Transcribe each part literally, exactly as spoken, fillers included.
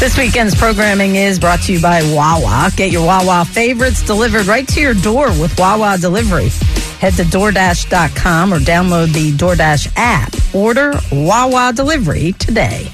This weekend's programming is brought to you by Wawa. Get your Wawa favorites delivered right to your door with Wawa Delivery. Head to DoorDash dot com or download the DoorDash app. Order Wawa Delivery today.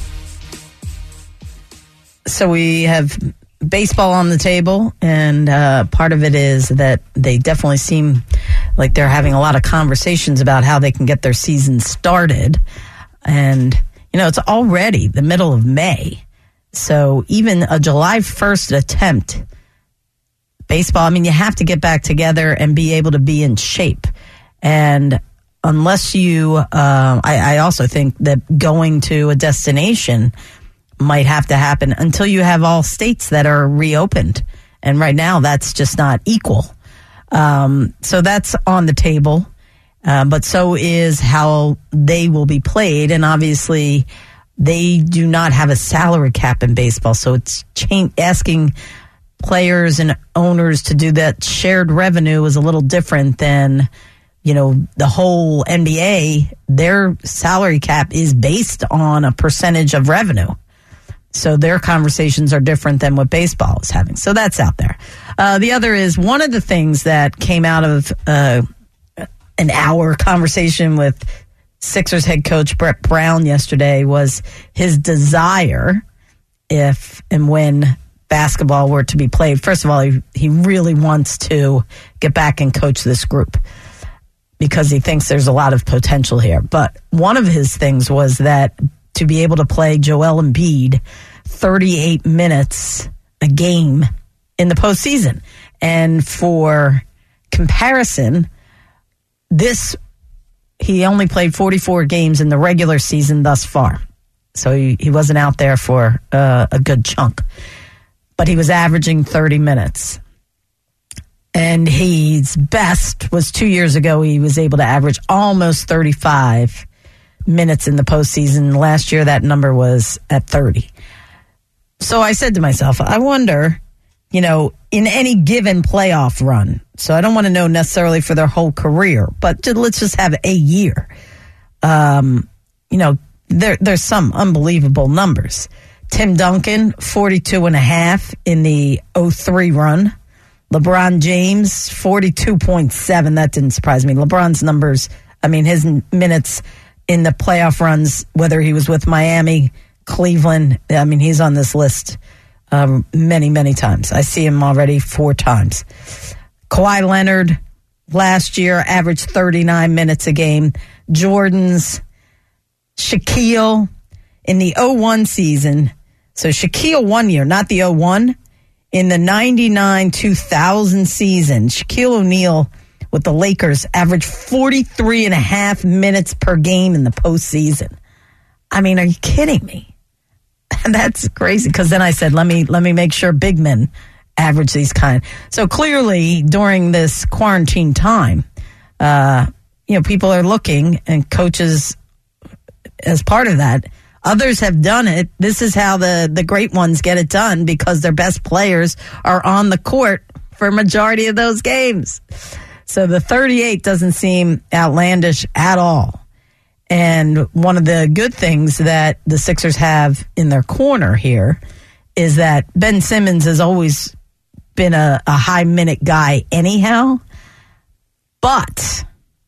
So we have baseball on the table, and uh, part of it is that they definitely seem like they're having a lot of conversations about how they can get their season started. And, you know, it's already the middle of May. So even a July first attempt, baseball, I mean, you have to get back together and be able to be in shape. And unless you, uh, I, I also think that going to a destination might have to happen until you have all states that are reopened. And right now, that's just not equal. Um, so that's on the table. Uh, but so is how they will be played. And obviously, they do not have a salary cap in baseball. So it's cha- asking players and owners to do that shared revenue is a little different than, you know, the whole N B A. Their salary cap is based on a percentage of revenue. So their conversations are different than what baseball is having. So that's out there. Uh, the other is one of the things that came out of uh, an hour conversation with Sixers head coach Brett Brown yesterday was his desire, if and when basketball were to be played. First of all, he, he really wants to get back and coach this group because he thinks there's a lot of potential here. But one of his things was that to be able to play Joel Embiid thirty-eight minutes a game in the postseason. And for comparison, this he only played forty-four games in the regular season thus far. So he, he wasn't out there for uh, a good chunk. But he was averaging thirty minutes. And his best was two years ago. He was able to average almost thirty-five minutes in the postseason. Last year, that number was at thirty. So I said to myself, I wonder, you know, in any given playoff run, so I don't want to know necessarily for their whole career, but let's just have a year. Um, you know, there, there's some unbelievable numbers. Tim Duncan, forty-two and a half in the oh three run. LeBron James, forty-two point seven. That didn't surprise me. LeBron's numbers, I mean, his minutes in the playoff runs, whether he was with Miami, Cleveland, I mean, he's on this list um, many, many times. I see him already four times. Kawhi Leonard last year averaged thirty-nine minutes a game. Jordan's Shaquille in the oh one season. So Shaquille one year, not the oh one. In the ninety-nine two thousand season, Shaquille O'Neal with the Lakers averaged forty-three and a half minutes per game in the postseason. I mean, are you kidding me? That's crazy. Because then I said, let me let me make sure big men average these kind. So clearly, during this quarantine time, uh, you know, people are looking, and coaches, as part of that, others have done it. This is how the the great ones get it done because their best players are on the court for a majority of those games. So the thirty-eight doesn't seem outlandish at all. And one of the good things that the Sixers have in their corner here is that Ben Simmons has always been a, a high-minute guy anyhow. But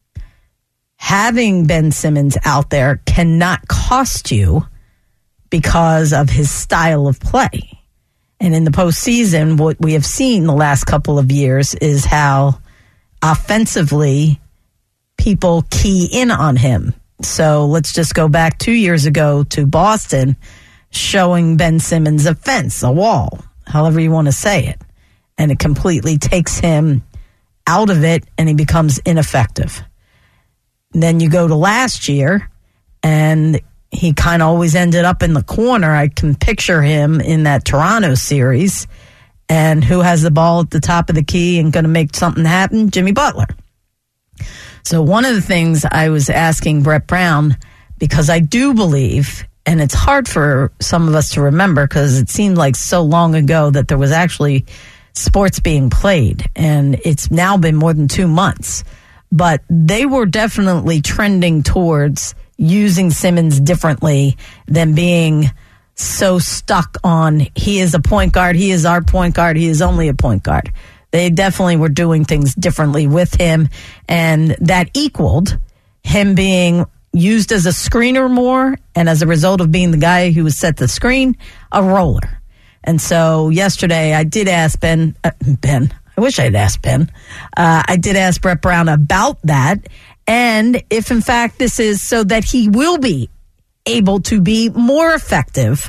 having Ben Simmons out there cannot cost you because of his style of play. And in the postseason, what we have seen the last couple of years is how offensively people key in on him. So let's just go back two years ago to Boston, showing Ben Simmons a fence, a wall, however you want to say it. And it completely takes him out of it, and he becomes ineffective. And then you go to last year, and he kind of always ended up in the corner. I can picture him in that Toronto series. And who has the ball at the top of the key and going to make something happen? Jimmy Butler. So one of the things I was asking Brett Brown, because I do believe, and it's hard for some of us to remember because it seemed like so long ago that there was actually sports being played, and it's now been more than two months. But they were definitely trending towards using Simmons differently than being so stuck on he is a point guard, he is our point guard, he is only a point guard. They definitely were doing things differently with him, and that equaled him being used as a screener more, and as a result of being the guy who was set the screen, a roller. And so yesterday I did ask Ben, uh, Ben, I wish I had asked Ben, uh, I did ask Brett Brown about that, and if in fact this is so that he will be able to be more effective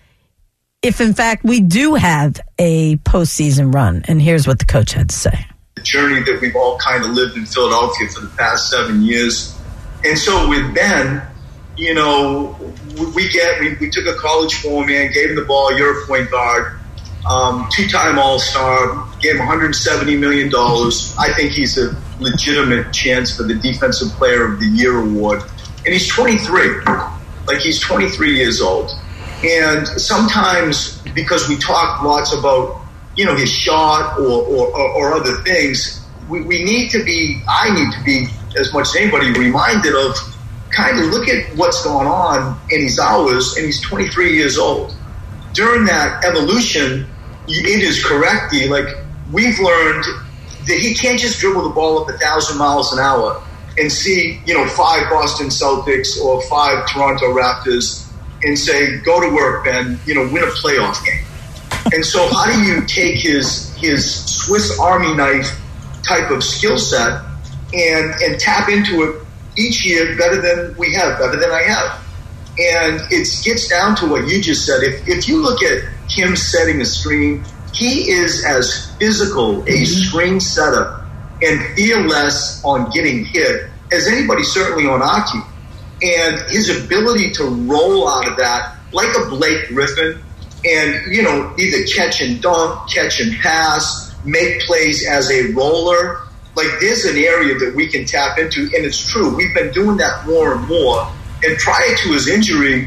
if in fact we do have a postseason run. And here's what the coach had to say. The journey that we've all kind of lived in Philadelphia for the past seven years. And so with Ben, you know, we get we, we took a college four-man, gave him the ball, you're a point guard, um, two-time All-Star, gave him one hundred seventy million dollars. I think he's a legitimate chance for the Defensive Player of the Year award. And he's twenty-three. Like, he's twenty-three years old. And sometimes, because we talk lots about, you know, his shot or, or, or, or other things, we, we need to be, I need to be, as much as anybody, reminded of kind of look at what's going on in his hours, and he's twenty-three years old. During that evolution, it is correct, like, we've learned that he can't just dribble the ball up a thousand miles an hour and see, you know, five Boston Celtics or five Toronto Raptors and say, go to work, Ben, you know, win a playoff game. And so how do you take his his Swiss Army knife type of skill set and and tap into it each year better than we have, better than I have? And it gets down to what you just said. If if you look at him setting a screen, he is as physical a screen setter and fearless on getting hit as anybody, certainly on our team. And his ability to roll out of that like a Blake Griffin and, you know, either catch and dunk, catch and pass, make plays as a roller. Like, there's an area that we can tap into, and it's true. We've been doing that more and more. And prior to his injury,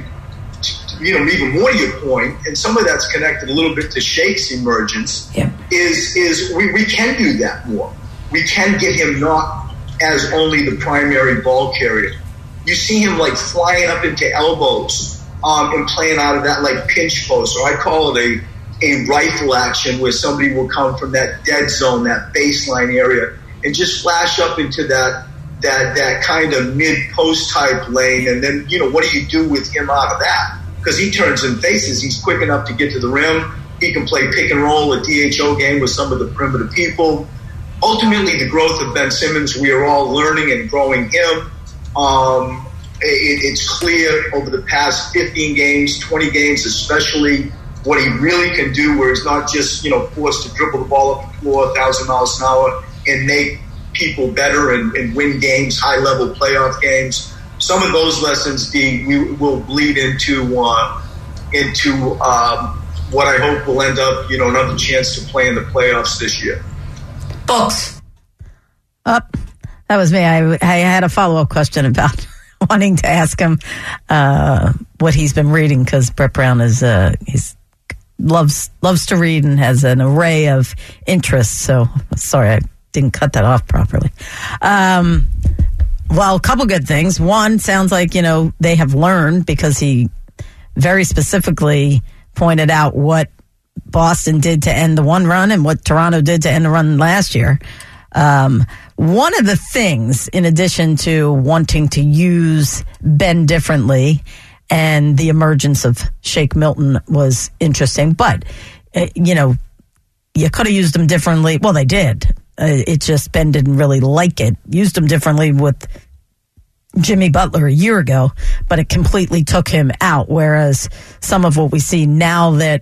you know, even more to your point, and some of that's connected a little bit to Shake's emergence, yeah. is is we, we can do that more. We can get him not as only the primary ball carrier. You see him, like, flying up into elbows um, and playing out of that, like, pinch post, or I call it a, a rifle action where somebody will come from that dead zone, that baseline area, and just flash up into that that that kind of mid-post type lane. And then, you know, what do you do with him out of that? Because he turns and faces. He's quick enough to get to the rim. He can play pick and roll, a D H O game with some of the perimeter people. Ultimately, the growth of Ben Simmons, we are all learning and growing him. Um, it, it's clear over the past fifteen games, twenty games especially, what he really can do, where he's not just, you know, forced to dribble the ball up the floor a thousand miles an hour and make people better and, and win games, high-level playoff games. Some of those lessons, D, we will bleed into uh, into um, what I hope will end up, you know, another chance to play in the playoffs this year. Books. Up. That was me. I, I had a follow-up question about wanting to ask him uh, what he's been reading, because Brett Brown is uh, he's loves loves to read and has an array of interests. So sorry, I didn't cut that off properly. Um, well, a couple good things. One, sounds like, you know, they have learned, because he very specifically pointed out what Boston did to end the one run and what Toronto did to end the run last year. Um, one of the things, in addition to wanting to use Ben differently, and the emergence of Shake Milton was interesting, but, uh, you know, you could have used him differently. Well, they did. Uh, it just, Ben didn't really like it. Used him differently with Jimmy Butler a year ago, but it completely took him out. Whereas some of what we see now that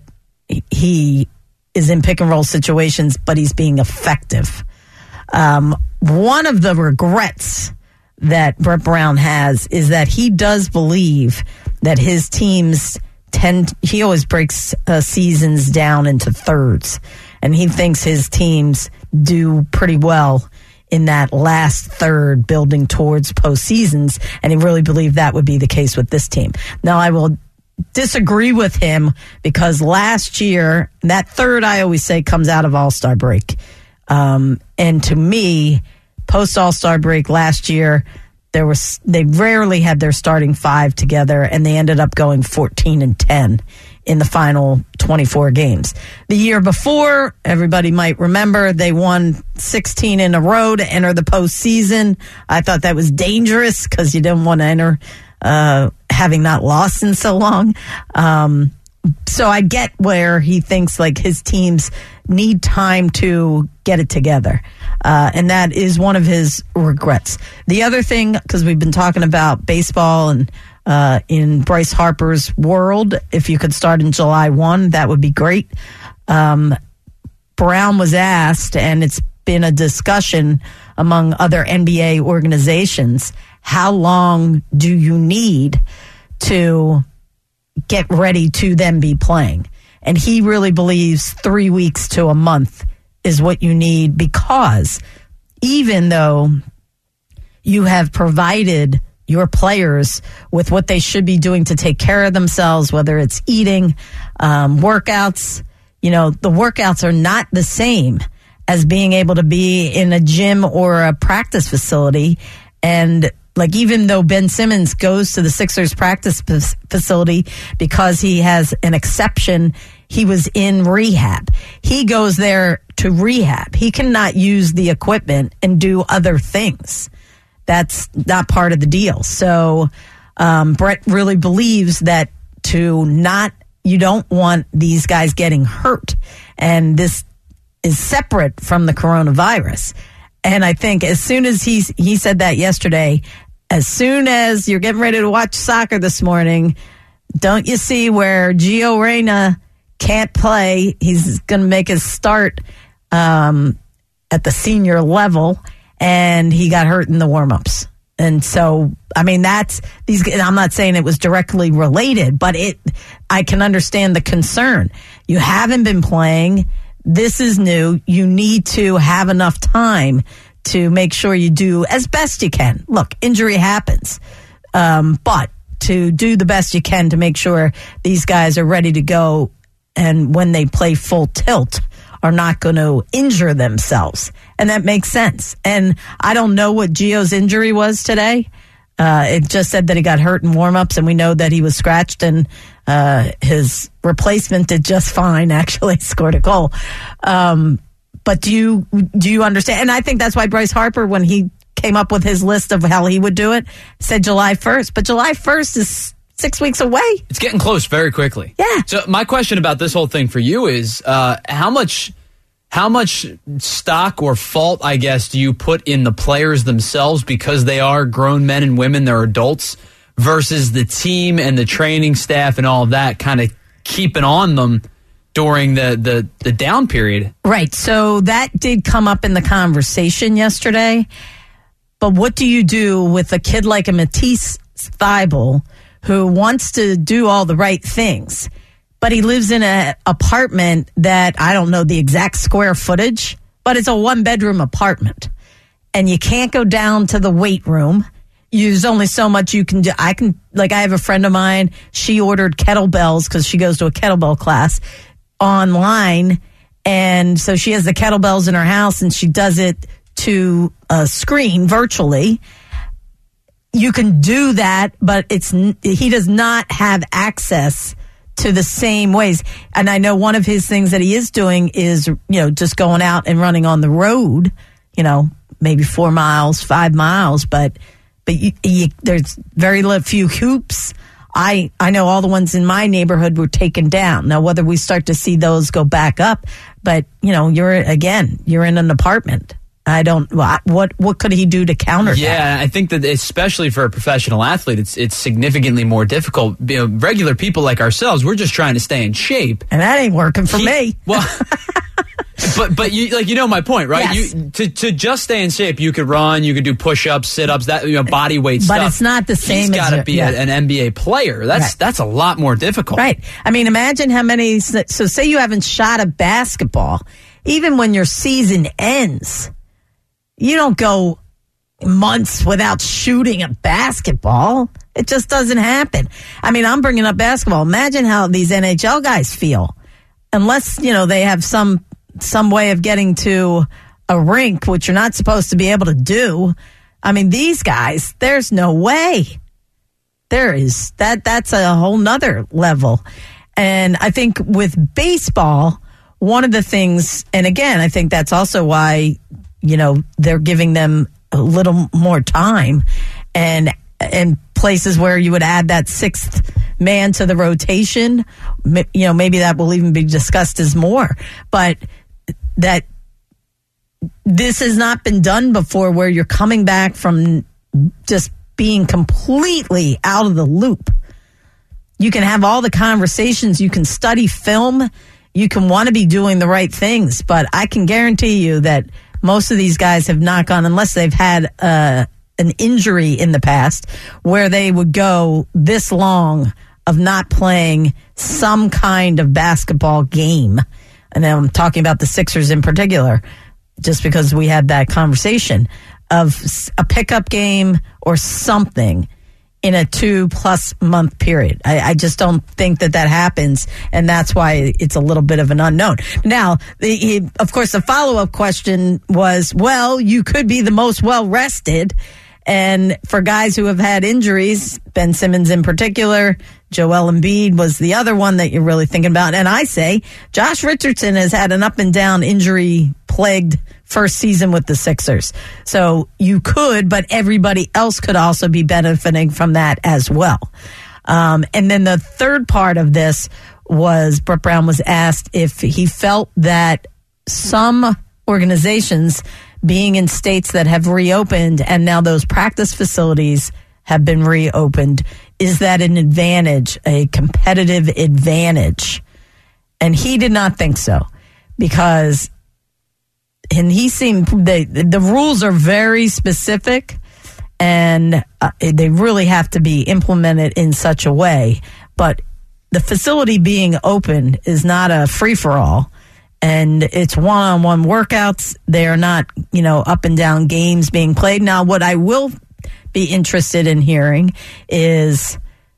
he is in pick and roll situations, but he's being effective. Um, one of the regrets that Brett Brown has is that he does believe that his teams tend, he always breaks uh, seasons down into thirds, and he thinks his teams do pretty well in that last third building towards postseasons, and he really believed that would be the case with this team. Now, I will disagree with him, because last year, that third, I always say, comes out of All-Star break. Um, and to me, post All-Star break last year, there was they rarely had their starting five together, and they ended up going fourteen and ten in the final twenty-four games. The year before, everybody might remember, they won sixteen in a row to enter the postseason. I thought that was dangerous because you didn't want to enter uh, having not lost in so long. Um, so I get where he thinks like his teams need time to get it together. Uh, and that is one of his regrets. The other thing, because we've been talking about baseball and Uh, in Bryce Harper's world, if you could start in July first, that would be great. Um, Brown was asked, and it's been a discussion among other N B A organizations, how long do you need to get ready to then be playing? And he really believes three weeks to a month is what you need, because even though you have provided your players with what they should be doing to take care of themselves, whether it's eating, um, workouts. You know, the workouts are not the same as being able to be in a gym or a practice facility. And like, even though Ben Simmons goes to the Sixers practice p- facility because he has an exception, he was in rehab. He goes there to rehab. He cannot use the equipment and do other things. That's not part of the deal. So um, Brett really believes that to not, you don't want these guys getting hurt. And this is separate from the coronavirus. And I think as soon as he's, he said that yesterday, as soon as you're getting ready to watch soccer this morning, don't you see where Gio Reyna can't play? He's going to make his start um, at the senior level. And he got hurt in the warm-ups. And so, I mean, that's these. I'm not saying it was directly related, but it. I can understand the concern. You haven't been playing. This is new. You need to have enough time to make sure you do as best you can. Look, injury happens, um, but to do the best you can to make sure these guys are ready to go, and when they play full tilt, are not going to injure themselves. And that makes sense. And I don't know what Gio's injury was today. Uh, it just said that he got hurt in warm-ups, and we know that he was scratched, and uh, his replacement did just fine, actually, scored a goal. Um, but do you do you understand? And I think that's why Bryce Harper, when he came up with his list of how he would do it, said July first. But July first is six weeks away. It's getting close very quickly. Yeah. So my question about this whole thing for you is uh, how much how much stock or fault, I guess, do you put in the players themselves because they are grown men and women, they're adults, versus the team and the training staff and all of that kind of keeping on them during the, the, the down period? Right. So that did come up in the conversation yesterday. But what do you do with a kid like a Matisse Thybulle who wants to do all the right things, but he lives in an apartment that, I don't know the exact square footage, but it's a one-bedroom apartment. And you can't go down to the weight room. There's only so much you can do. I can, like, I have a friend of mine, she ordered kettlebells because she goes to a kettlebell class online. And so she has the kettlebells in her house, and she does it to a screen virtually. You can do that, but it's he does not have access to the same ways. And I know one of his things that he is doing is, you know, just going out and running on the road, you know, maybe four miles, five miles, but but you, you, there's very few hoops. I, I know all the ones in my neighborhood were taken down. Now, whether we start to see those go back up, but, you know, you're, again, you're in an apartment. I don't, what what could he do to counter yeah, that? Yeah, I think that especially for a professional athlete, it's it's significantly more difficult. You know, regular people like ourselves, we're just trying to stay in shape. And that ain't working for he, me. Well, but but you like you know my point, right? Yes. You to to just stay in shape, you could run, you could do push-ups, sit-ups, that you know, body weight but stuff. But it's not the same. He's got to be yeah. a, an N B A player. That's right. that's a lot more difficult. Right. I mean, imagine how many. So say you haven't shot a basketball, even when your season ends. You don't go months without shooting a basketball. It just doesn't happen. I mean, I'm bringing up basketball. Imagine how these N H L guys feel. Unless, you know, they have some some way of getting to a rink, which you're not supposed to be able to do. I mean, these guys, there's no way. There is. That that's a whole nother level. And I think with baseball, one of the things, and again, I think that's also why, you know, they're giving them a little more time and and places where you would add that sixth man to the rotation, you know, maybe that will even be discussed as more. But that this has not been done before, where you're coming back from just being completely out of the loop. You can have all the conversations, you can study film, you can want to be doing the right things, but I can guarantee you that most of these guys have not gone, unless they've had uh, an injury in the past, where they would go this long of not playing some kind of basketball game. And I'm talking about the Sixers in particular, just because we had that conversation of a pickup game or something in a two plus month period. I, I just don't think that that happens, and that's why it's a little bit of an unknown. Now, the, of course, the follow-up question was, well, you could be the most well-rested, and for guys who have had injuries, Ben Simmons in particular, Joel Embiid was the other one that you're really thinking about. And I say Josh Richardson has had an up-and-down injury-plagued first season with the Sixers. So you could, but everybody else could also be benefiting from that as well. Um, and then the third part of this was Brett Brown was asked if he felt that some organizations being in states that have reopened and now those practice facilities have been reopened, is that an advantage, a competitive advantage? And he did not think so, because and he seemed the the rules are very specific, and uh, they really have to be implemented in such a way. But the facility being open is not a free for all, and it's one on one workouts. They are not, you know, up and down games being played. Now, what I will be interested in hearing is,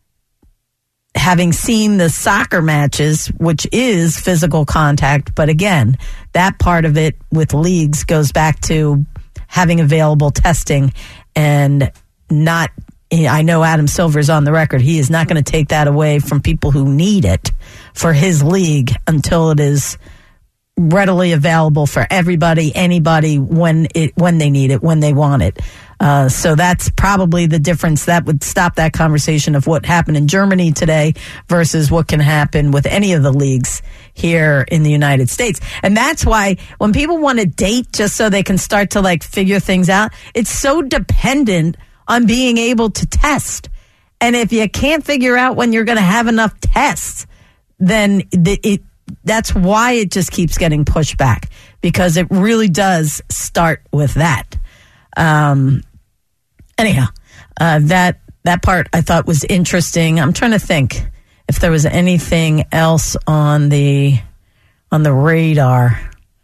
having seen the soccer matches, which is physical contact, but again, that part of it with leagues goes back to having available testing and not, I know Adam Silver's on the record, he is not going to take that away from people who need it for his league until it is readily available for everybody, anybody, when it when they need it, when they want it. Uh, so that's probably the difference that would stop that conversation of what happened in Germany today versus what can happen with any of the leagues here in the United States. And that's why when people want to date just so they can start to like figure things out, it's so dependent on being able to test. And if you can't figure out when you're going to have enough tests, then the, it that's why it just keeps getting pushed back, because it really does start with that. Um, anyhow, uh, that, that part I thought was interesting. I'm trying to think if there was anything else on the, on the radar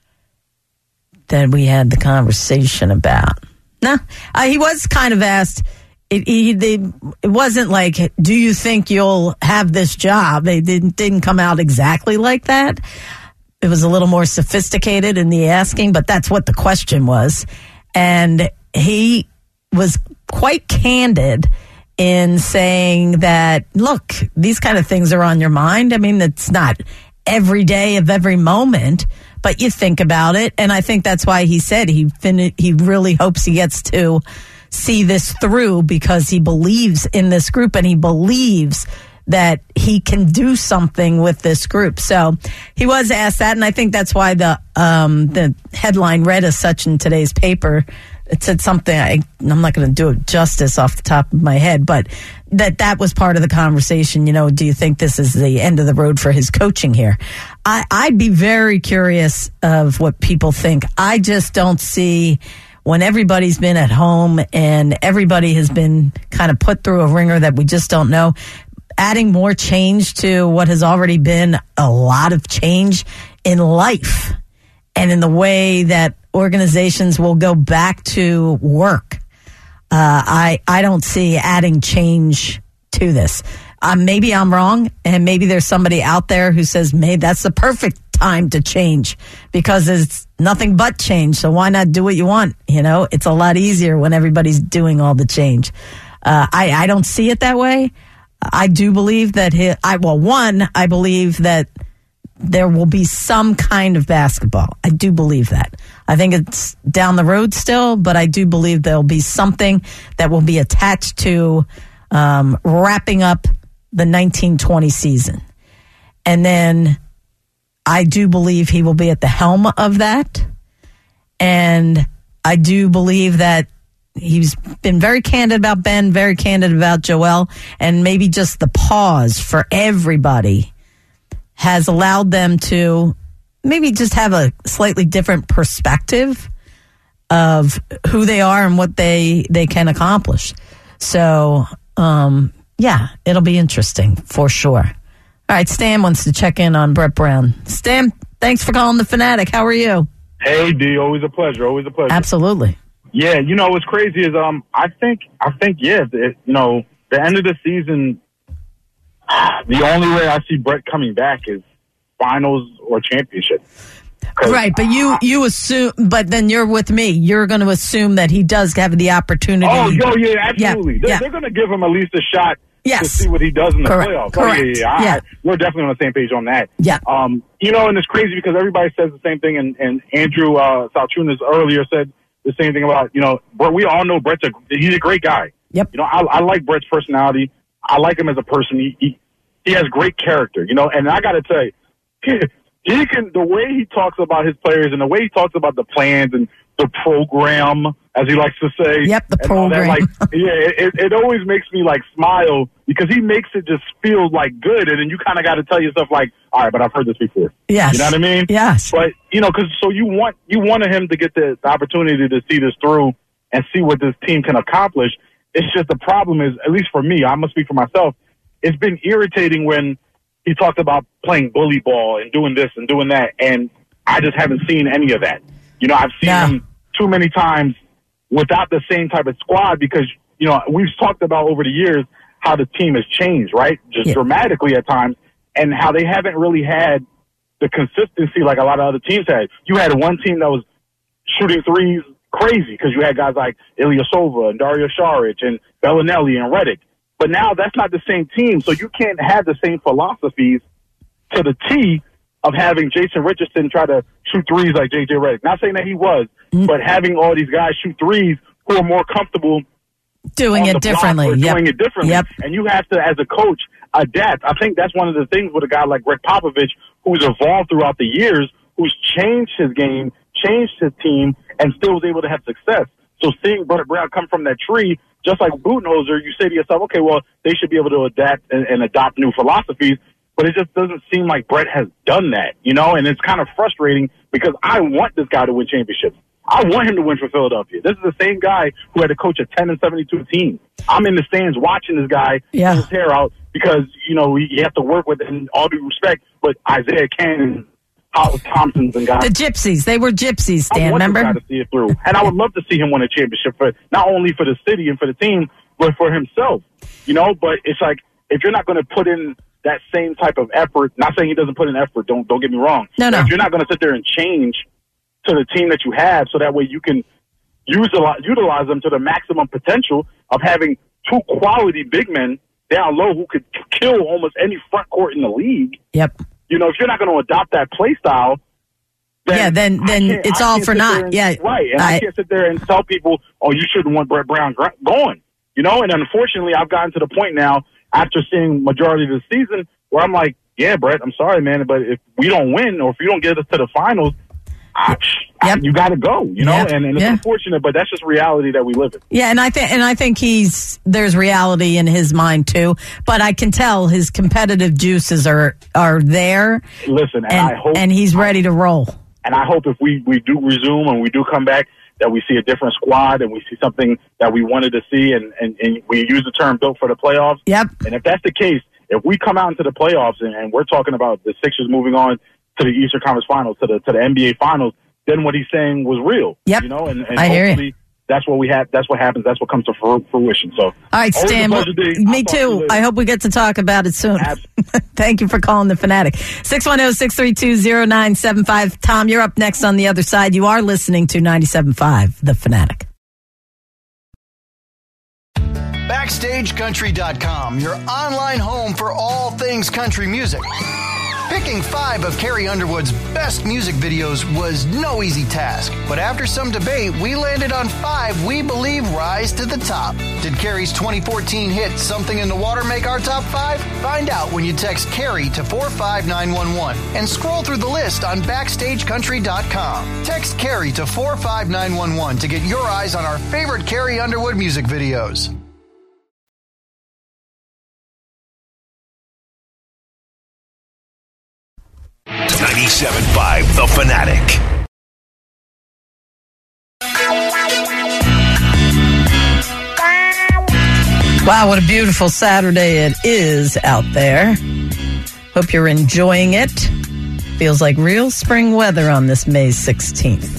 that we had the conversation about. No, uh, he was kind of asked, it, he, they, it wasn't like, do you think you'll have this job? It didn't, didn't come out exactly like that. It was a little more sophisticated in the asking, but that's what the question was. And he was quite candid in saying that, look, these kind of things are on your mind. I mean, it's not every day of every moment, but you think about it. And I think that's why he said he fin- he really hopes he gets to see this through, because he believes in this group and he believes that he can do something with this group. So he was asked that, and I think that's why the um, the headline read as such in today's paper. It said something, I, I'm not going to do it justice off the top of my head, but that that was part of the conversation. You know, do you think this is the end of the road for his coaching here? I, I'd be very curious of what people think. I just don't see, when everybody's been at home and everybody has been kind of put through a ringer that we just don't know, adding more change to what has already been a lot of change in life and in the way that organizations will go back to work. Uh, I, I don't see adding change to this. Um, maybe I'm wrong, and maybe there's somebody out there who says, maybe that's the perfect time to change, because it's nothing but change. So why not do what you want? You know, it's a lot easier when everybody's doing all the change. Uh, I, I don't see it that way. I do believe that he, I well, one, I believe that there will be some kind of basketball. I do believe that. I think it's down the road still, but I do believe there'll be something that will be attached to um, wrapping up the nineteen twenty season. And then I do believe he will be at the helm of that. And I do believe that he's been very candid about Ben, very candid about Joel, and maybe just the pause for everybody has allowed them to maybe just have a slightly different perspective of who they are and what they, they can accomplish. So, um, yeah, it'll be interesting for sure. All right, Stan wants to check in on Brett Brown. Stan, thanks for calling The Fanatic. How are you? Hey, D, always a pleasure, always a pleasure. Absolutely. Yeah, you know, what's crazy is um, I think, I think, yeah, it, you know, the end of the season, the only way I see Brett coming back is finals or championship. Right, but you, you assume, but then you're with me. You're going to assume that he does have the opportunity. Oh, yo, yeah, absolutely. Yeah, they're yeah. they're going to give him at least a shot yes. to see what he does in the Correct. playoffs. Correct. Oh, yeah, yeah, I, yeah. we're definitely on the same page on that. Yeah. Um, you know, and it's crazy because everybody says the same thing, and, and Andrew uh, Salchunas earlier said the same thing about, you know, Brett, we all know Brett's a, he's a great guy. Yep. You know, I, I like Brett's personality. I like him as a person. He, he, he has great character, you know, and I got to tell you, he, he can, the way he talks about his players and the way he talks about the plans and the program, as he likes to say. Yep, the program. That, like, yeah, it, it always makes me, like, smile because he makes it just feel, like, good. And then you kind of got to tell yourself, like, all right, but I've heard this before. Yes. You know what I mean? Yes. But, you know, because so you want you wanted him to get the, the opportunity to see this through and see what this team can accomplish. It's just the problem is, at least for me, I must speak for myself, it's been irritating when he talked about playing bully ball and doing this and doing that, and I just haven't seen any of that. You know, I've seen yeah. him too many times without the same type of squad because, you know, we've talked about over the years how the team has changed, right? Just yeah. dramatically at times, and how they haven't really had the consistency like a lot of other teams had. You had one team that was shooting threes crazy because you had guys like Ilyasova and Dario Saric and Bellinelli and Redick. But now that's not the same team, so you can't have the same philosophies to the T of having Jason Richardson try to shoot threes like J J Redick. Not saying that he was, mm-hmm. but having all these guys shoot threes who are more comfortable doing it differently. Yep. Doing it differently. Yep. And you have to, as a coach, adapt. I think that's one of the things with a guy like Greg Popovich, who's evolved throughout the years, who's changed his game, changed his team, and still was able to have success. So seeing Brett Brown come from that tree, just like Budenholzer, you say to yourself, okay, well, they should be able to adapt and, and adopt new philosophies. But it just doesn't seem like Brett has done that, you know, and it's kind of frustrating because I want this guy to win championships. I want him to win for Philadelphia. This is the same guy who had to coach a ten and seventy-two team. I'm in the stands watching this guy yeah. pull his hair out because, you know, you have to work with, in all due respect, but Isaiah Cannon, Howard Thompsons and guys. The Gypsies. They were Gypsies, Dan, I want remember? this guy to see it through. And I would love to see him win a championship, for not only for the city and for the team, but for himself. You know, but it's like, if you're not going to put in that same type of effort, not saying he doesn't put in effort, don't don't get me wrong. No, no. If you're not going to sit there and change to the team that you have so that way you can utilize, utilize them to the maximum potential of having two quality big men down low who could kill almost any front court in the league. Yep. You know, if you're not going to adopt that play style, then yeah, then then it's all for naught. And, yeah, right. And I, I can't sit there and tell people, "Oh, you shouldn't want Brett Brown going." You know, and unfortunately, I've gotten to the point now after seeing majority of the season where I'm like, "Yeah, Brett, I'm sorry, man, but if we don't win or if you don't get us to the finals, I, yep. I, you got to go." You know, yep. and, and it's yeah. unfortunate, but that's just reality that we live in. Yeah, and I think and I think he's there's reality in his mind too. But I can tell his competitive juices are are there. Listen, and, and I hope, and he's ready to roll. And I hope if we, we do resume and we do come back, that we see a different squad and we see something that we wanted to see, and, and, and we use the term built for the playoffs. Yep. And if that's the case, if we come out into the playoffs and, and we're talking about the Sixers moving on to the Eastern Conference Finals, to the to the N B A Finals, then what he's saying was real. Yep. You know, and, and I hear hopefully you. that's what we have. That's what happens. That's what comes to fruition. So, all right, Stan. Well, me too. I hope we get to talk about it soon. Thank you for calling The Fanatic. six one zero, six three two, zero nine seven five. Tom, you're up next on the other side. You are listening to ninety-seven point five, The Fanatic. Backstage Country dot com, your online home for all things country music. Picking five of Carrie Underwood's best music videos was no easy task, but after some debate, we landed on five we believe rise to the top. Did Carrie's twenty fourteen hit Something in the Water make our top five? Find out when you text Carrie to four five nine one one and scroll through the list on Backstage Country dot com. Text Carrie to four five nine one one to get your eyes on our favorite Carrie Underwood music videos. ninety-seven point five The Fanatic. Wow, what a beautiful Saturday it is out there. Hope you're enjoying it. Feels like real spring weather on this May sixteenth.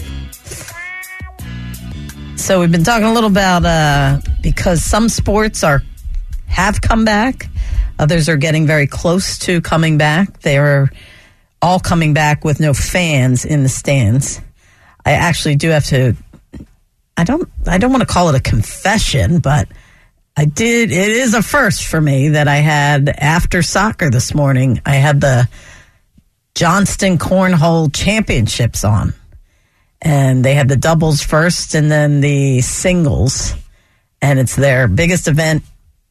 So we've been talking a little about uh, because some sports are have come back. Others are getting very close to coming back. They're all coming back with no fans in the stands. I actually do have to, I don't, I don't want to call it a confession, but I did, it is a first for me that I had after soccer this morning, I had the Johnston Cornhole Championships on. And they had the doubles first and then the singles. And it's their biggest event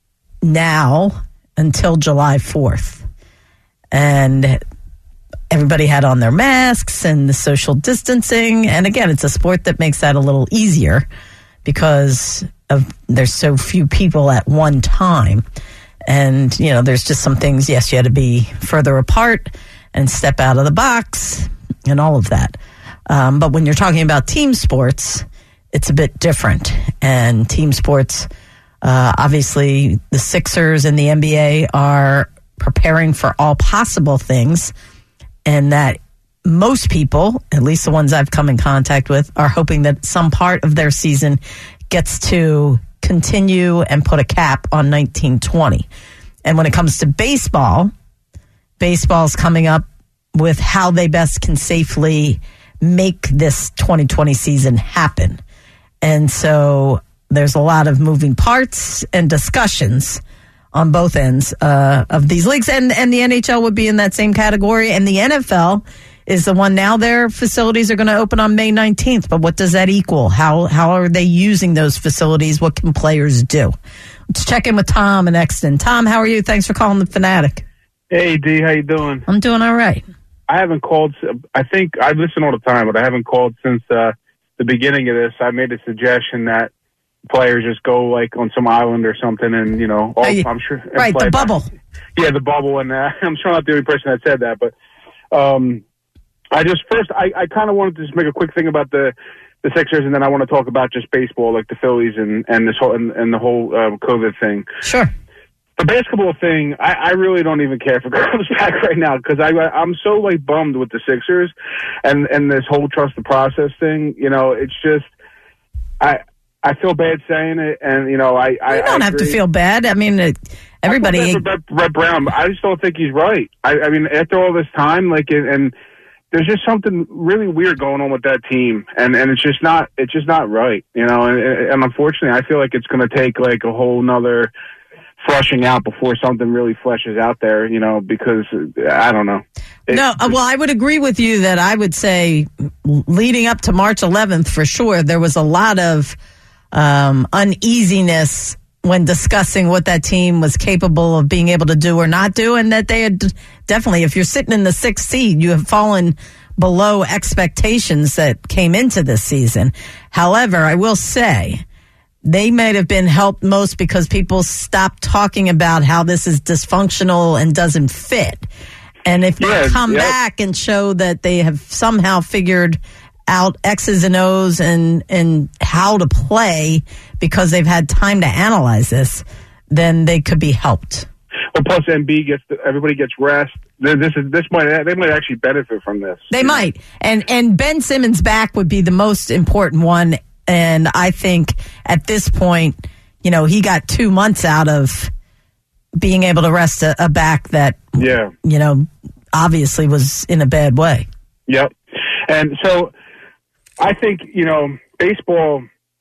now until July fourth. And everybody had on their masks and the social distancing. And again, it's a sport that makes that a little easier because of there's so few people at one time. And, you know, there's just some things, yes, you had to be further apart and step out of the box and all of that. Um, but when you're talking about team sports, it's a bit different. And team sports, uh, obviously the Sixers and the N B A are preparing for all possible things. And that most people, at least the ones I've come in contact with, are hoping that some part of their season gets to continue and put a cap on nineteen twenty. And when it comes to baseball, baseball's coming up with how they best can safely make this twenty twenty season happen. And so there's a lot of moving parts and discussions on both ends uh, of these leagues. And, and the N H L would be in that same category. And the N F L is the one now. Their facilities are going to open on May nineteenth. But what does that equal? How how are they using those facilities? What can players do? Let's check in with Tom in Exton. Tom, how are you? Thanks for calling the Fanatic. Hey, D, how you doing? I'm doing all right. I haven't called. I think I listen all the time, but I haven't called since uh, the beginning of this. I made a suggestion that players just go like on some island or something, and you know, all, you, I'm sure. Right, the bubble. Yeah, the bubble, and uh, I'm sure I'm not the only person that said that. But um, I just first, I, I kind of wanted to just make a quick thing about the the Sixers, and then I want to talk about just baseball, like the Phillies and and this whole and, and the whole um, COVID thing. Sure. The basketball thing, I, I really don't even care if it comes back right now because I I'm so like bummed with the Sixers and and this whole trust the process thing. You know, it's just I. I feel bad saying it, and you know, I. I you don't I have to feel bad. I mean, uh, everybody. I feel bad for Brett Brown, but I just don't think he's right. I, I mean, after all this time, like, and, and there's just something really weird going on with that team, and, and it's just not, it's just not right, you know. And, and unfortunately, I feel like it's going to take like a whole nother flushing out before something really fleshes out there, you know, because I don't know. It, no, well, I would agree with you that I would say leading up to March eleventh, for sure, there was a lot of Um, uneasiness when discussing what that team was capable of being able to do or not do, and that they had definitely, if you're sitting in the sixth seed, you have fallen below expectations that came into this season. However, I will say they might have been helped most because people stopped talking about how this is dysfunctional and doesn't fit. And if you yeah, come yeah. back and show that they have somehow figured out X's and O's and, and how to play because they've had time to analyze this, then they could be helped. Well, plus M B gets the, everybody gets rest. This is this might they might actually benefit from this. They might, know? and and Ben Simmons back would be the most important one. And I think at this point, you know, he got two months out of being able to rest a, a back that, yeah, you know, obviously was in a bad way. Yep, and so. I think, you know, baseball,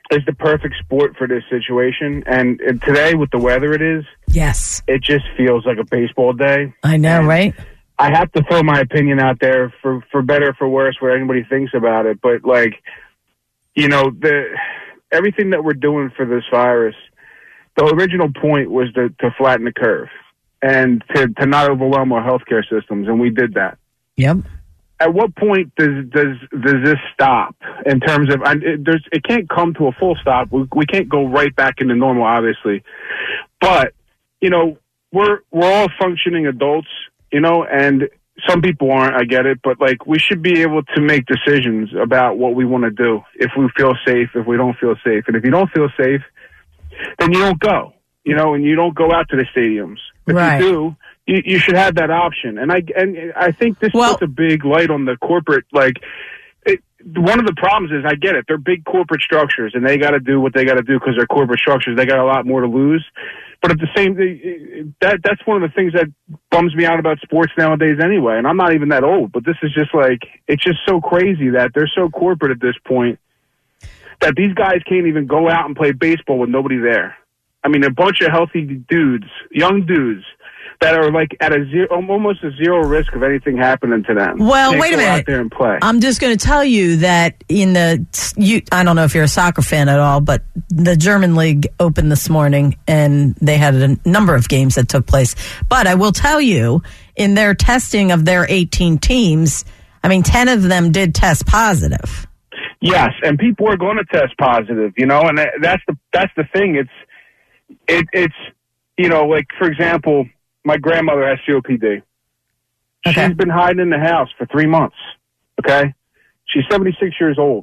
is the perfect sport for this situation. And, and today, with the weather it is, yes, it just feels like a baseball day. I know, and right? I have to throw my opinion out there for, for better or for worse, what anybody thinks about it. But, like, you know, the everything that we're doing for this virus, the original point was to, to flatten the curve and to, to not overwhelm our healthcare systems, and we did that. Yep. At what point does does does this stop in terms of it, there's it can't come to a full stop. We, we can't go right back into normal, obviously, but you know we're we're all functioning adults, you know, and some people aren't. I get it, but like we should be able to make decisions about what we want to do if we feel safe, if we don't feel safe, and if you don't feel safe, then you don't go, you know, and you don't go out to the stadiums. If right. you do, you, you should have that option. And I and I think this well, puts a big light on the corporate. Like, it, one of the problems is I get it. They're big corporate structures, and they got to do what they got to do because they're corporate structures. They got a lot more to lose. But at the same, that that's one of the things that bums me out about sports nowadays anyway. And I'm not even that old, but this is just like, it's just so crazy that they're so corporate at this point that these guys can't even go out and play baseball with nobody there. I mean, a bunch of healthy dudes, young dudes, that are like at a zero, almost a zero risk of anything happening to them. Well, they wait a go minute. Out there and play. I'm just going to tell you that in the, you, I don't know if you're a soccer fan at all, but the German league opened this morning and they had a number of games that took place. But I will tell you, in their testing of their eighteen teams, I mean, ten of them did test positive. Yes, and people are going to test positive, you know, and that's the that's the thing. It's it, it's you know, like for example, my grandmother has C O P D. Okay. She's been hiding in the house for three months. Okay, she's seventy-six years old,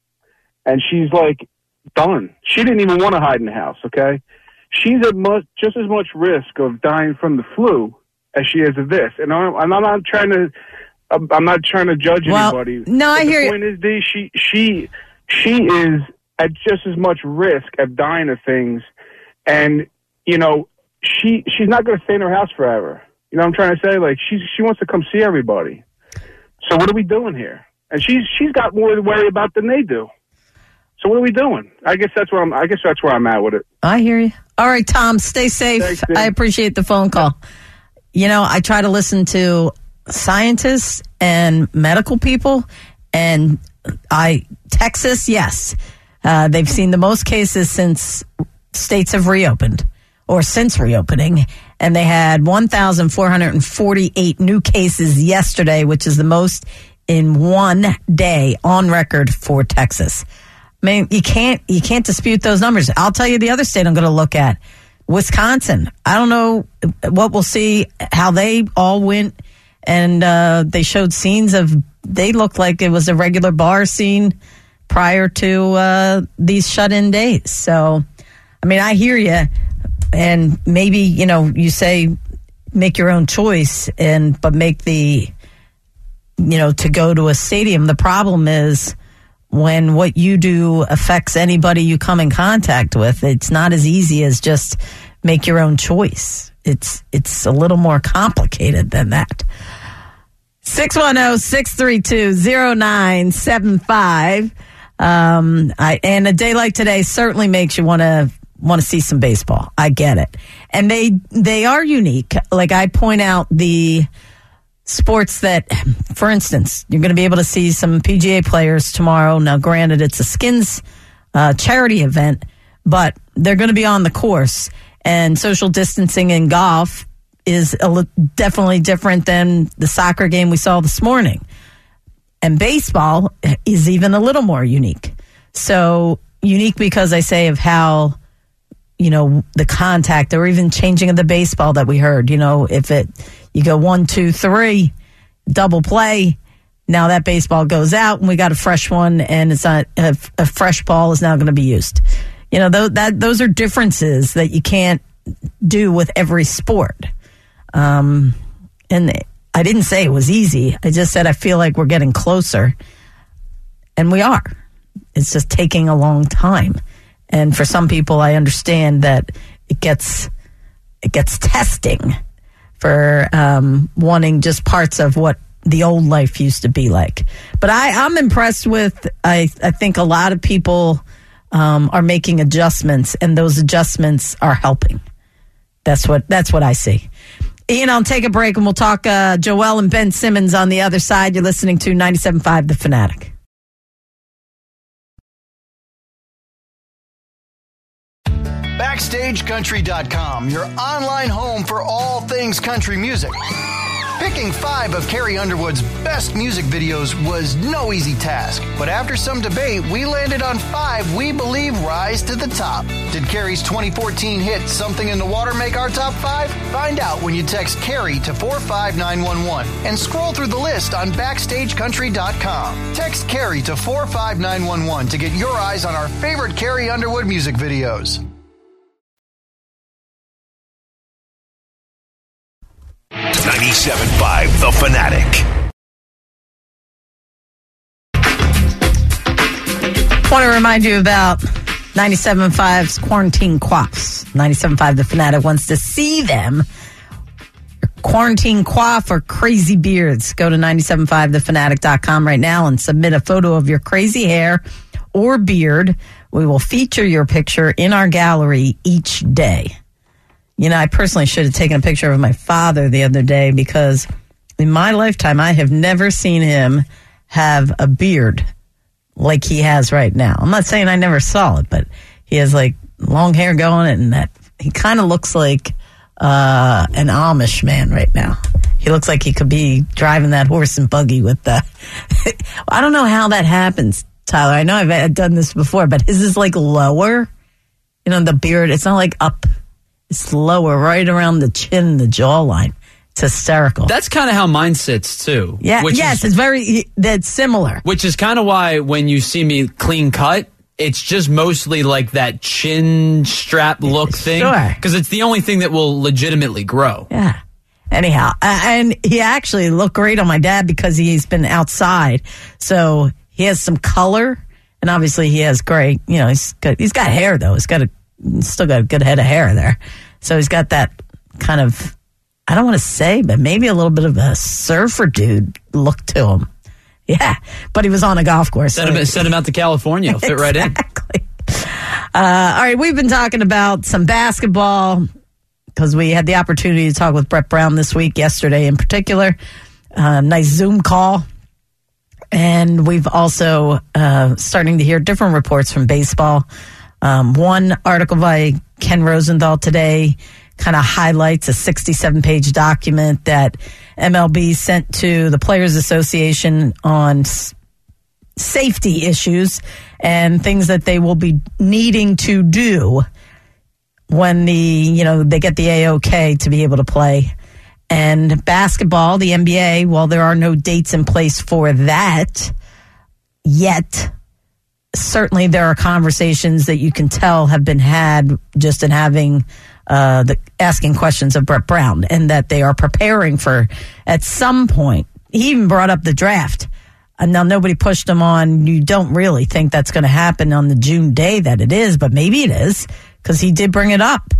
and she's like done. She didn't even want to hide in the house. Okay, she's at much, just as much risk of dying from the flu as she is of this. And I'm, I'm not trying to. I'm not trying to judge well, anybody. No, I but hear the you. point is, Dee, she she she is at just as much risk of dying of things, and you know she she's not going to stay in her house forever. You know what I'm trying to say? Like she she wants to come see everybody. So what are we doing here? And she's she's got more to worry about than they do. So what are we doing? I guess that's where I'm. I guess that's where I'm at with it. I hear you. All right, Tom, stay safe. Thanks, I appreciate the phone call. You know, I try to listen to scientists and medical people, and I Texas, yes, uh, they've seen the most cases since states have reopened or since reopening, and they had one thousand four hundred forty-eight new cases yesterday, which is the most in one day on record for Texas. I mean, you can't you can't dispute those numbers. I'll tell you the other state I'm going to look at, Wisconsin. I don't know what we'll see, how they all went. And uh, they showed scenes of, they looked like it was a regular bar scene prior to uh, these shut-in days. So, I mean, I hear you. And maybe, you know, you say make your own choice, and but make the, you know, to go to a stadium. The problem is when what you do affects anybody you come in contact with, it's not as easy as just make your own choice. It's, it's a little more complicated than that. six one zero, six three two, zero nine seven five. Um, I, and a day like today certainly makes you want to want to see some baseball. I get it. And they they are unique. Like I point out the sports that, for instance, you're going to be able to see some P G A players tomorrow. Now, granted, it's a Skins uh, charity event, but they're going to be on the course. And social distancing in golf is a, definitely different than the soccer game we saw this morning. And baseball is even a little more unique. So unique because I say of how, you know, the contact or even changing of the baseball that we heard, you know, if it, you go one, two, three, double play, now that baseball goes out and we got a fresh one, and it's not a, a fresh ball is now going to be used. You know, th- that those are differences that you can't do with every sport. Um, and I didn't say it was easy. I just said I feel like we're getting closer, and we are. It's just taking a long time. And for some people, I understand that it gets it gets testing for um, wanting just parts of what the old life used to be like. But I, I'm impressed with, I, I think a lot of people um, are making adjustments, and those adjustments are helping. That's what that's what I see. Ian, I'll take a break, and we'll talk uh, Joel and Ben Simmons on the other side. You're listening to ninety-seven point five The Fanatic. Backstage Country dot com, your online home for all things country music. Picking five of Carrie Underwood's best music videos was no easy task, but after some debate, we landed on five we believe rise to the top. Did Carrie's twenty fourteen hit Something in the Water make our top five? Find out when you text Carrie to four five nine one one and scroll through the list on Backstage Country dot com. Text Carrie to four five nine one one to get your eyes on our favorite Carrie Underwood music videos. ninety-seven point five The Fanatic. I want to remind you about ninety-seven point five's Quarantine Quaffs. ninety-seven point five The Fanatic wants to see them. Quarantine Quaff or crazy beards. Go to ninety-seven point five the fanatic dot com right now and submit a photo of your crazy hair or beard. We will feature your picture in our gallery each day. You know, I personally should have taken a picture of my father the other day because in my lifetime, I have never seen him have a beard like he has right now. I'm not saying I never saw it, but he has like long hair going and that he kind of looks like uh, an Amish man right now. He looks like he could be driving that horse and buggy with the... I don't know how that happens, Tyler. I know I've, I've done this before, but his is like lower. You know, the beard, it's not like up. It's lower, right around the chin, the jawline. It's hysterical. That's kind of how mine sits, too. Yeah, which yes, is, it's very, that's similar. Which is kind of why when you see me clean cut, it's just mostly like that chin strap look thing. Sure. Because it's the only thing that will legitimately grow. Yeah. Anyhow, uh, and he actually looked great on my dad because he's been outside. So he has some color, and obviously he has great, you know, he's got, he's got hair, though. He's got a still got a good head of hair there. So he's got that kind of, I don't want to say, but maybe a little bit of a surfer dude look to him. Yeah. But he was on a golf course. Send, so him, send him out to California. He'll fit exactly. right in. Uh, all right. We've been talking about some basketball because we had the opportunity to talk with Brett Brown this week, yesterday in particular. Uh, nice Zoom call. And we've also uh, starting to hear different reports from baseball. Um, one article by Ken Rosenthal today kind of highlights a sixty-seven page document that M L B sent to the Players Association on s- safety issues and things that they will be needing to do when the, you know, they get the A O K to be able to play. And basketball, the N B A, while there are no dates in place for that yet, certainly there are conversations that you can tell have been had just in having uh, the asking questions of Brett Brown, and that they are preparing for at some point. He even brought up the draft. And now nobody pushed him on. You don't really think that's going to happen on the June day that it is, but maybe it is because he did bring it up.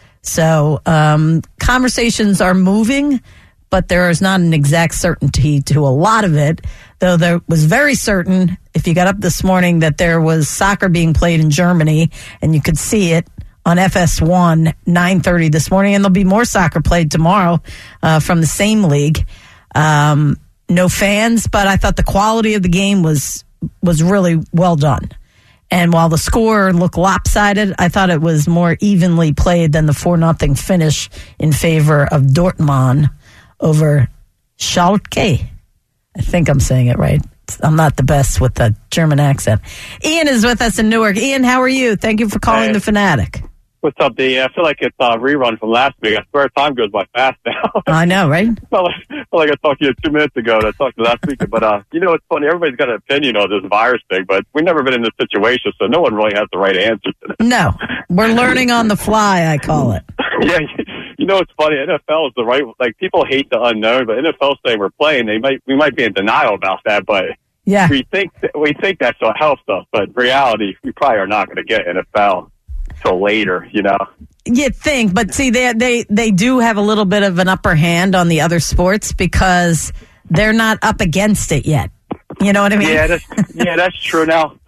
So um, conversations are moving, but there is not an exact certainty to a lot of it, though there was very certain, if you got up this morning, that there was soccer being played in Germany, and you could see it on F S one, nine thirty this morning, and there'll be more soccer played tomorrow uh, from the same league. Um, no fans, but I thought the quality of the game was was really well done. And while the score looked lopsided, I thought it was more evenly played than the four nothing finish in favor of Dortmund over Schalke. I think I'm saying it right. I'm not the best with the German accent. Ian is with us in Newark. Ian, how are you? Thank you for calling hey. The Fanatic. What's up, D? I feel like it's a rerun from last week. I swear time goes by fast now. I know, right? I felt like, I felt like I talked to you two minutes ago and I talked to you last week. But, uh, you know, it's funny. Everybody's got an opinion on this virus thing, but we've never been in this situation, so no one really has the right answer to this. No. We're learning on the fly, I call it. Yeah, you know, it's funny. N F L is the right, like, people hate the unknown, but N F L say we're playing. They might, we might be in denial about that, but yeah, we think, we think that's what helps us. But in reality, we probably are not going to get N F L till later, you know. You think, but see, they they they do have a little bit of an upper hand on the other sports because they're not up against it yet. You know what I mean? Yeah, that's, yeah, that's true. Now,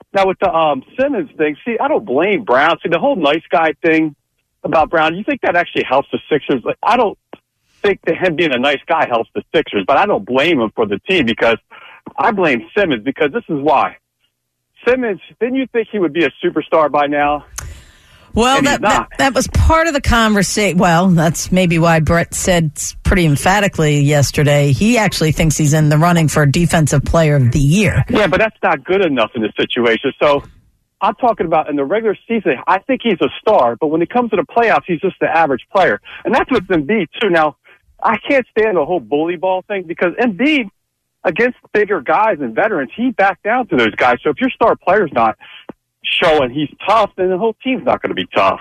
Now, with the um, Simmons thing, see, I don't blame Brown. See, the whole nice guy thing about Brown, you think that actually helps the Sixers? Like, I don't think that him being a nice guy helps the Sixers, but I don't blame him for the team because I blame Simmons because this is why. Simmons, didn't you think he would be a superstar by now? Well, that, that that was part of the conversation. Well, that's maybe why Brett said pretty emphatically yesterday he actually thinks he's in the running for Defensive Player of the Year. Yeah, but that's not good enough in this situation. So I'm talking about in the regular season, I think he's a star, but when it comes to the playoffs, he's just the average player. And that's with Embiid, too. Now, I can't stand the whole bully ball thing because Embiid, against bigger guys and veterans, he backed down to those guys. So if your star player's not showing he's tough, then the whole team's not going to be tough.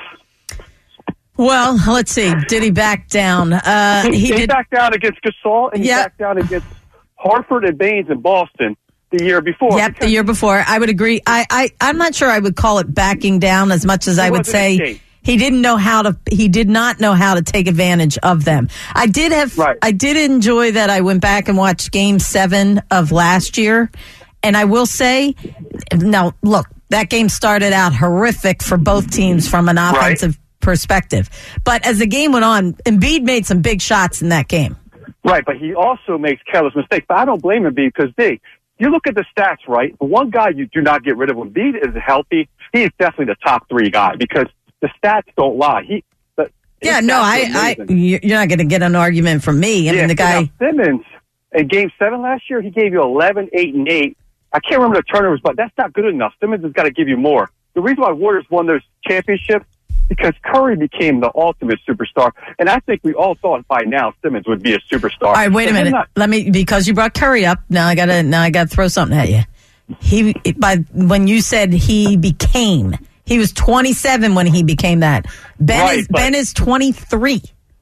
Well, let's see. Did he back down? Uh, he, he he did backed down against Gasol, and he yep. backed down against Harford and Baines in Boston the year before. Yep, the year before. I would agree. I, I, I'm not sure I would call it backing down as much as I would say he didn't know how to. He did not know how to take advantage of them. I did have. Right. I did enjoy that. I went back and watched Game Seven of last year, and I will say, now look. That game started out horrific for both teams from an offensive right. perspective. But as the game went on, Embiid made some big shots in that game. Right, but he also makes careless mistakes. But I don't blame Embiid because, D, you look at the stats, right? The one guy you do not get rid of when Embiid is healthy, he is definitely the top three guy because the stats don't lie. He, the, yeah, no, I, I, you're not going to get an argument from me. I yeah, mean, the guy. Now, Simmons, in Game seven last year, he gave you eleven, eight, and eight. I can't remember the turnovers, but that's not good enough. Simmons has got to give you more. The reason why Warriors won those championships because Curry became the ultimate superstar, and I think we all thought by now Simmons would be a superstar. All right, wait a minute. Not- Let me because you brought Curry up. Now I gotta now I gotta throw something at you. He by when you said he became, he was twenty-seven when he became that. Ben right, is but, Ben is twenty-three.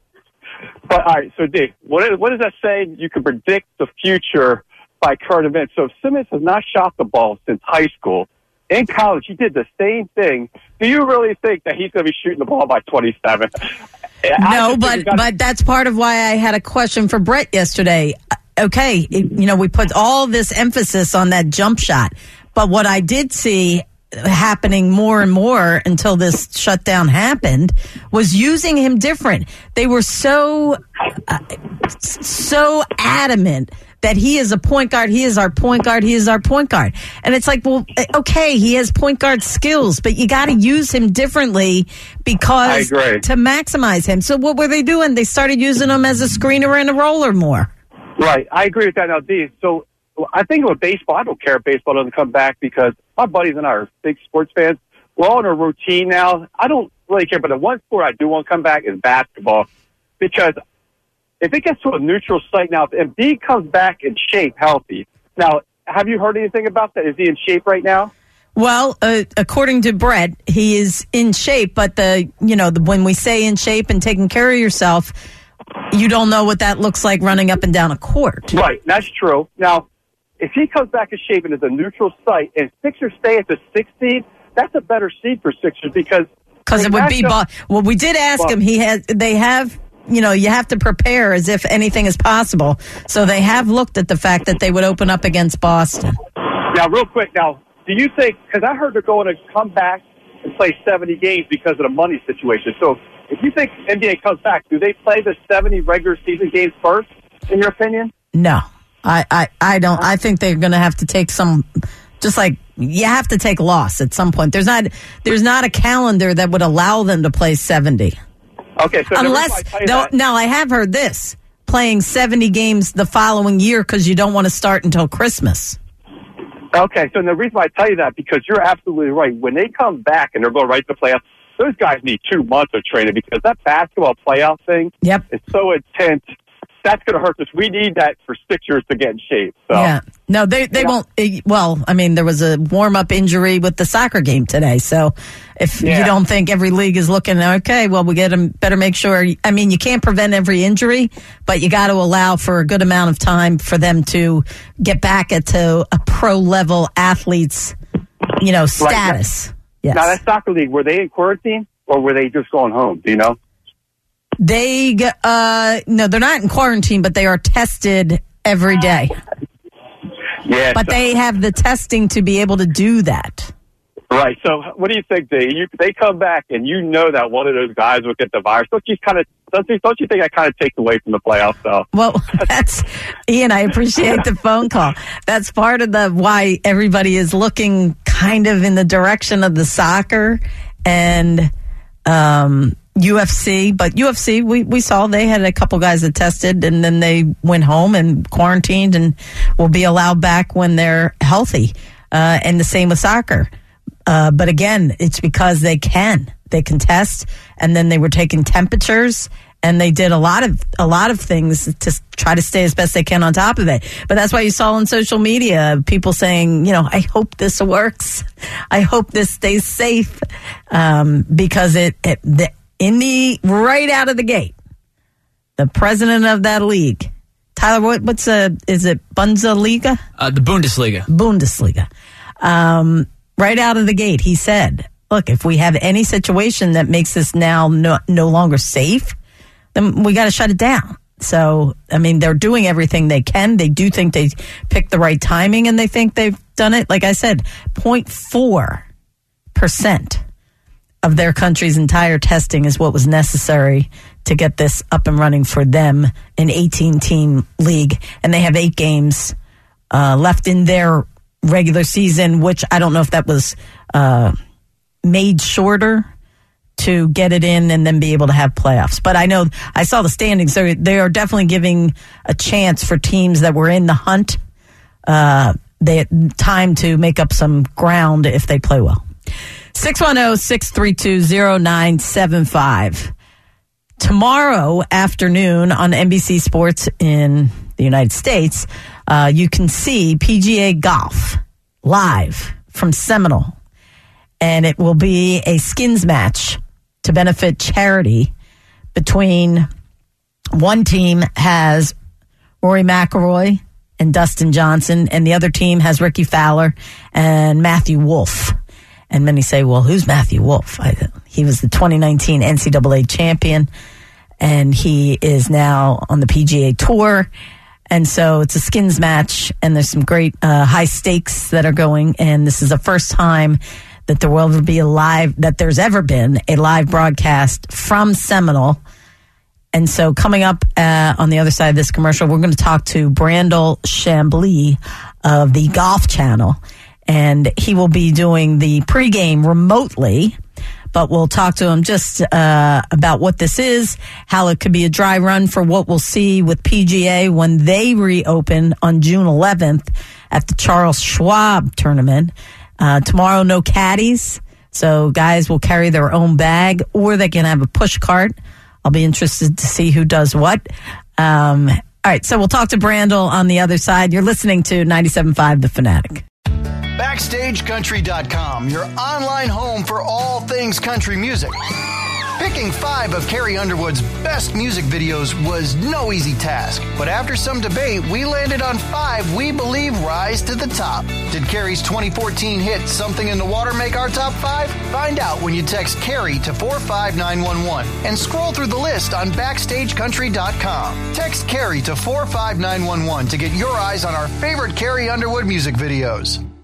But all right, so Dave, what what does that say? You can predict the future by current events. So if Simmons has not shot the ball since high school, in college he did the same thing. Do you really think that he's going to be shooting the ball by twenty-seven? No, but gotta- but that's part of why I had a question for Brett yesterday. Okay, it, you know, we put all this emphasis on that jump shot, but what I did see happening more and more until this shutdown happened was using him different. They were so uh, so adamant that he is a point guard, he is our point guard, he is our point guard. And it's like, well, okay, he has point guard skills, but you got to use him differently because to maximize him. So what were they doing? They started using him as a screener and a roller more. Right. I agree with that now, D. So I think with baseball, I don't care if baseball doesn't come back because my buddies and I are big sports fans. We're all in a routine now. I don't really care, but the one sport I do want to come back is basketball because if it gets to a neutral site now, if Embiid comes back in shape, healthy. Now, have you heard anything about that? Is he in shape right now? Well, uh, according to Brett, he is in shape, but the you know the, when we say in shape and taking care of yourself, you don't know what that looks like running up and down a court. Right, that's true. Now, if he comes back in shape and is a neutral site, and Sixers stay at the sixth seed, that's a better seed for Sixers because because it would be. Bo- well, we did ask well, him. He has. They have. You know, you have to prepare as if anything is possible. So they have looked at the fact that they would open up against Boston. Now, real quick, now, do you think, because I heard they're going to come back and play seventy games because of the money situation. So if you think N B A comes back, do they play the seventy regular season games first, in your opinion? No, I, I, I don't. I think they're going to have to take some, just like you have to take loss at some point. There's not, there's not a calendar that would allow them to play seventy. Okay, so unless no, now I have heard this playing seventy games the following year because you don't want to start until Christmas. Okay, so the reason why I tell you that because you're absolutely right. When they come back and they're going right to the playoffs, those guys need two months of training because that basketball playoff thing yep. is so intense. That's going to hurt us. We need that for Sixers to get in shape. So. Yeah. No, they they yeah. won't. Well, I mean, there was a warm-up injury with the soccer game today. So if yeah. you don't think every league is looking, okay, well, we get them, better make sure. I mean, you can't prevent every injury, but you got to allow for a good amount of time for them to get back into a pro-level athlete's, you know, status. Right. Yes. Now, that soccer league, were they in quarantine or were they just going home? Do you know? They, uh, no, they're not in quarantine, but they are tested every day. Yeah, but so, they have the testing to be able to do that. Right. So what do you think, Dave? You, they come back and you know that one of those guys will get the virus. Don't you kind of, don't you, don't you think that kind of takes away from the playoffs, though? Well, that's, Ian, I appreciate the phone call. That's part of the why everybody is looking kind of in the direction of the soccer and um, U F C. But U F C, we, we saw they had a couple guys that tested and then they went home and quarantined and will be allowed back when they're healthy. Uh, and the same with soccer. Uh, but again, it's because they can. They can test, and then they were taking temperatures, and they did a lot of a lot of things to try to stay as best they can on top of it. But that's why you saw on social media people saying, you know, I hope this works. I hope this stays safe, um, because it, it the, in the right out of the gate, the president of that league, Tyler, what, what's a is it Bundesliga? Uh, the Bundesliga. Bundesliga. Um, right out of the gate, he said, look, if we have any situation that makes this now no, no longer safe, then we got to shut it down. So, I mean, they're doing everything they can. They do think they picked the right timing, and they think they've done it. Like I said, zero point four percent of their country's entire testing is what was necessary to get this up and running for them, an eighteen-team league. And they have eight games uh, left in their regular season, which I don't know if that was uh, made shorter to get it in and then be able to have playoffs. But I know I saw the standings. They're, they are definitely giving a chance for teams that were in the hunt uh, they time to make up some ground if they play well. six one zero, six three two, zero nine seven five. Tomorrow afternoon on N B C Sports in the United States, uh, you can see P G A Golf live from Seminole. And it will be a skins match to benefit charity between one team has Rory McIlroy and Dustin Johnson, and the other team has Ricky Fowler and Matthew Wolff. And many say, well, who's Matthew Wolff? I, he was the twenty nineteen N C double A champion, and he is now on the P G A Tour. And so it's a skins match, and there's some great uh, high stakes that are going. And this is the first time that there will be a live, that there's ever been a live broadcast from Seminole. And so coming up uh, on the other side of this commercial, we're going to talk to Brandel Chambly of the Golf Channel. And he will be doing the pregame remotely, but we'll talk to him just uh, about what this is, how it could be a dry run for what we'll see with P G A when they reopen on June eleventh at the Charles Schwab tournament. Uh, tomorrow, no caddies, so guys will carry their own bag, or they can have a push cart. I'll be interested to see who does what. Um, all right, so we'll talk to Brandel on the other side. You're listening to ninety-seven point five The Fanatic. Backstage Country dot com, your online home for all things country music. Picking five of Carrie Underwood's best music videos was no easy task, but after some debate, we landed on five we believe rise to the top. Did Carrie's twenty fourteen hit Something in the Water make our top five? Find out when you text Carrie to four five nine one one and scroll through the list on Backstage Country dot com. Text Carrie to four five nine one one to get your eyes on our favorite Carrie Underwood music videos.